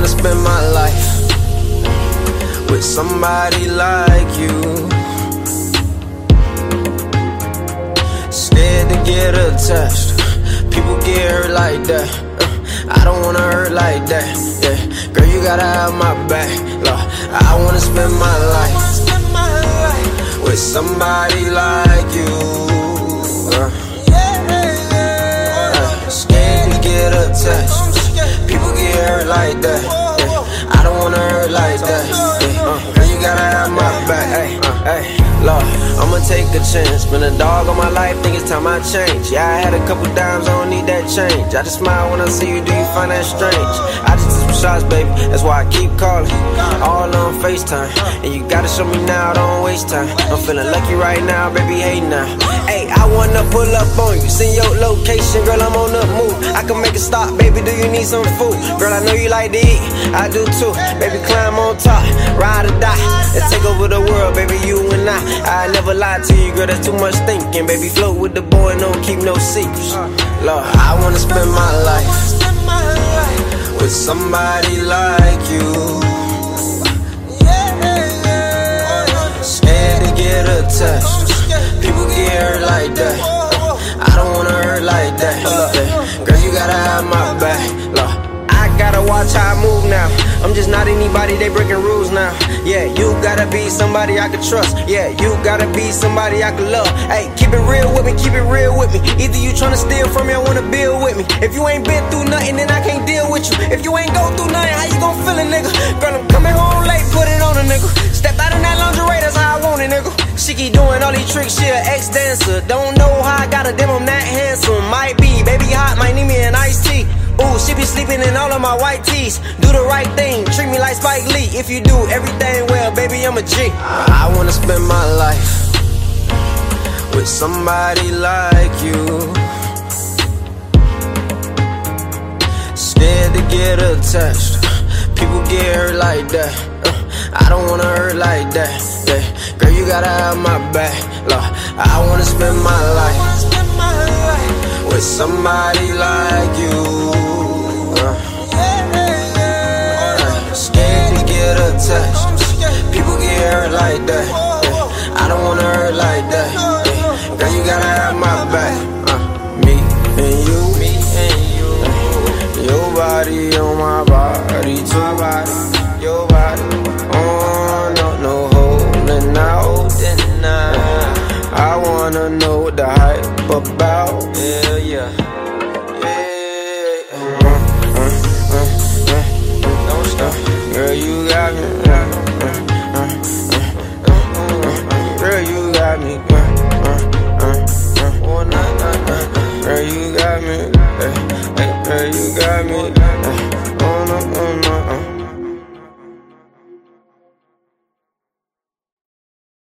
spend my life with somebody like you. Scared to get attached. People get hurt like that. I don't wanna hurt like that. Yeah, girl, you gotta have my back. Look, I wanna spend my life with somebody like you. Scared to get attached. People get hurt like that. Yeah, I don't wanna hurt like that. Yeah, girl, you gotta have my back. Hey, Lord, I'ma take a chance. Been a dog all my life, think it's time I change. Yeah, I had a couple dimes, I don't need that change. I just smile when I see you, do you find that strange? I just took some shots, baby, that's why I keep calling. All on FaceTime, and you gotta show me now, don't waste time. I'm feeling lucky right now, baby, hey now. Hey, I wanna pull up on you, send your location, girl, I'm on the move. I can make it stop, baby, do you need some food? Girl, I know you like to eat, I do too. Baby, climb on top, ride or die, and take over the world, baby, you and I never lied to you, girl, that's too much thinking. Baby, float with the boy and don't keep no secrets. Lord, I wanna spend my life with somebody like you. Scared to get attached. People get hurt like that. I don't wanna hurt like that. Girl, you gotta have my back. Lord, I gotta watch how I move now. I'm just not anybody, they breaking rules now. Yeah, you gotta be somebody I can trust. Yeah, you gotta be somebody I can love. Hey, keep it real with me, keep it real with me. Either you tryna steal from me or wanna build with me. If you ain't been through nothing, then I can't deal with you. If you ain't go through nothing, how you gon' feel it, nigga? Girl, I'm coming home late, put it on a nigga. Step out in that lingerie, that's how I want it, nigga. She keep doing all these tricks, she an ex-dancer. Don't know how I got her, damn, I'm that handsome. Might be, baby hot, might need me an iced tea. Ooh, she be sleeping in all of my white tees. Do the right thing, treat me like Spike Lee. If you do everything well, baby, I'm a G. I wanna spend my life with somebody like you. Scared to get attached. People get hurt like that. I don't wanna hurt like that. Yeah, girl, you gotta have my back. Lord, I wanna spend my life with somebody like you. Scared to get attached. People get hurt like that. Yeah, I don't wanna hurt like that. Yeah, girl, you gotta have my back. Me and you, your body on my body, too. Your body, no holding out. I wanna know what the hype about. Yeah. Don't stop, girl, you got me. Girl, you got me. Girl, you got me. Girl, you got me.